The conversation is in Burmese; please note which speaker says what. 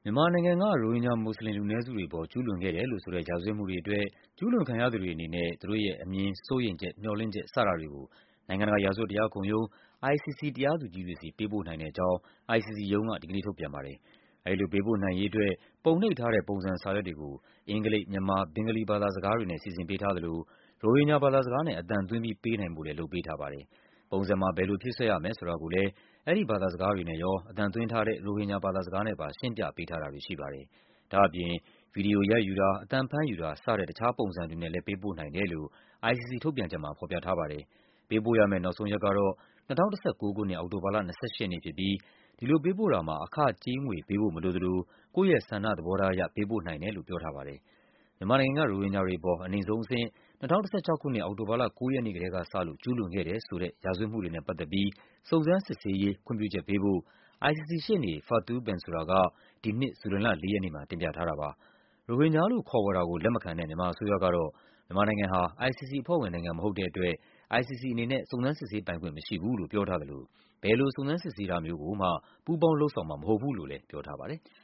Speaker 1: မြန်မာနိုင်ငံက ရိုဟင်ဂျာမွတ်ဆလင်လူနည်းစုတွေအပေါ် ကျူးလွန်ခဲ့တယ်လို့ဆိုတဲ့ ရာဇဝတ်မှုတွေအတွက် ကျူးလွန်ခံရသူတွေအနေနဲ့ သူတို့ရဲ့အမြင်၊ စိုးရိမ်ချက်၊ မျှော်လင့်ချက် စတာတွေကို နိုင်ငံတကာ ရာဇဝတ်တရားခုံရုံး ICC တရားသူကြီးတွေဆီ ပေးပို့နိုင်တဲ့အကြောင်း ICC ရုံးက ဒီကနေ့ထုတ်ပြန်ပါတယ်။ အဲဒီလိုပေးပို့နိုင်ရေးအတွက် ပုံနှိပ်ထားတဲ့ ပုံစံစာရွက်တွေကို အင်္ဂလိပ်၊ မြန်မာ၊ ဘင်္ဂလီဘာသာစကားတွေနဲ့ စီစဉ်ပေးထားသလို ရိုဟင်ဂျာဘာသာစကားနဲ့ အသံသွင်းပြီး ပေးနိုင်ဖို့လည်း လုပ်ပေးထားပါတယ်။ ပုံစံမှာ ဘယ်လိုဖြည့်စွက်ရမယ်ဆိုတာကိုလည်း အဲဒီဘာသာစကားတွေနဲ့ရော အသံသွင်းထားတဲ့ ရိုဟင်ဂျာဘာသာစကားနဲ့ပါ ရှင်းပြပေးထားတာတွေရှိပါတယ်။ ဒါ့အပြင် ဗွီဒီယိုရိုက်ယူတာ၊ အသံဖမ်းယူတာ စတဲ့ တခြားပုံစံတွေနဲ့လည်း ပေးပို့နိုင်တယ်လို့ ICC ထုတ်ပြန်ချက်မှာ ဖော်ပြထားပါတယ်။ ပေးပို့ရမယ့် နောက်ဆုံးရက်ကတော့ ၂၀၁၉ ခုနှစ်၊ အောက်တိုဘာလ ၂၈ ရက်နေ့ဖြစ်ပြီး ဒီလိုပေးပို့တာမှာ အခကြေးငွေပေးဖို့မလိုသလို ကိုယ့်ရဲ့ဆန္ဒသဘောထားအရ ပေးပို့နိုင်တယ်လို့ ပြောထားပါတယ်။ မြန်မာနိုင်ငံက ရိုဟင်ဂျာတွေအပေါ် အနိမ့်ဆုံးအဆင့် ၂၀၁၆ ခုနှစ်၊ အောက်တိုဘာလ 9 ရက်နေ့ကတည်းကစလို့ ကျူးလွန်ခဲ့တယ်ဆိုတဲ့ ရာဇဝတ်မှုတွေနဲ့ပတ်သက်ပြီး စုံစမ်းစစ်ဆေးရေး ခွင့်ပြုချက်ပေးဖို့ ICC ရှေ့နေ Fatou Bensouda က ဒီနှစ် ဇူလိုင်လ 4 ရက်နေ့မှာ တင်ပြထားတာပါ။ ရိုဟင်ဂျာလို့ခေါ်ဝေါ်တာကို လက်မခံတဲ့ မြန်မာအစိုးရကတော့ မြန်မာနိုင်ငံဟာ ICC အဖွဲ့ဝင်နိုင်ငံမဟုတ်တဲ့အတွက် ICC အနေနဲ့ စုံစမ်းစစ်ဆေးပိုင်ခွင့်မရှိဘူးလို့ ပြောထားသလို ဘယ်လိုစုံစမ်းစစ်ဆေးတာမျိုးကိုမှ ပူးပေါင်းလုပ်ဆောင်မှာမဟုတ်ဘူးလို့လည်း ပြောထားပါတယ်။